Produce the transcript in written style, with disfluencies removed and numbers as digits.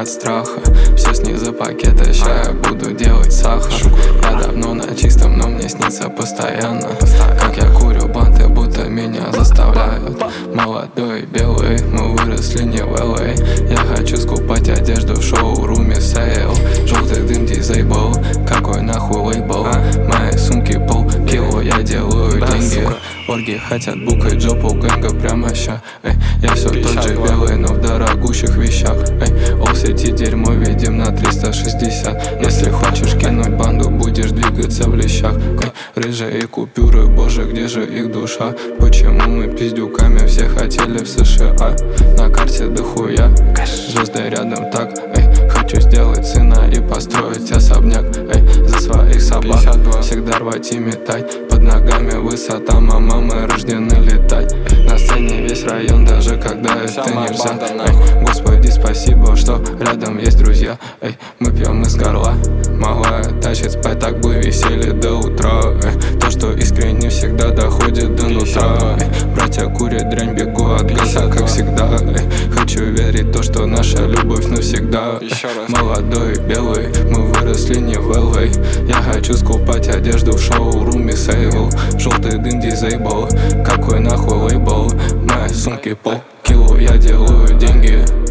от страха. Все снизу пакета, ща я буду делать сахар. Я давно на чистом, но мне снится постоянно как я курю банты, будто меня заставляют. Молодой белый, мы выросли не в LA. Я хочу скупать одежду в шоуруме сейл. Желтый дым дизейбл, какой нахуй лейбл. Мои сумки полкило, я делаю деньги. Орги хотят букать жопу гэнга прямо ща. Я все тот же белый, но в дорогущих вещах. All сети дерьмо видим на 360. Если хочешь кинуть банду, будешь двигаться в лещах. Рыжие купюры, боже, где же их душа? Почему мы пиздюками все хотели в США? На карте дохуя, звезды рядом так. Хочу сделать сына и построить особняк. За своих собак всегда рвать и метать. Под ногами высота, мамы рождены летать. На сцене весь район, даже когда это нельзя. Господи, спасибо, что рядом есть друзья. Мы пьем из горла, малая тащит спать, так бы висели до утра. То, что искренне всегда доходит до нутра. Братья курят дрянь, бегу от газа, как всегда. Хочу верить в то, что наша любовь навсегда. Молодой белый, мы выросли не в LA. Я хочу скупать одежду в шоуруме сейл. Желтый дым дизейбл, какой нахуй лейбл. Мои сумки полкило, я делаю деньги.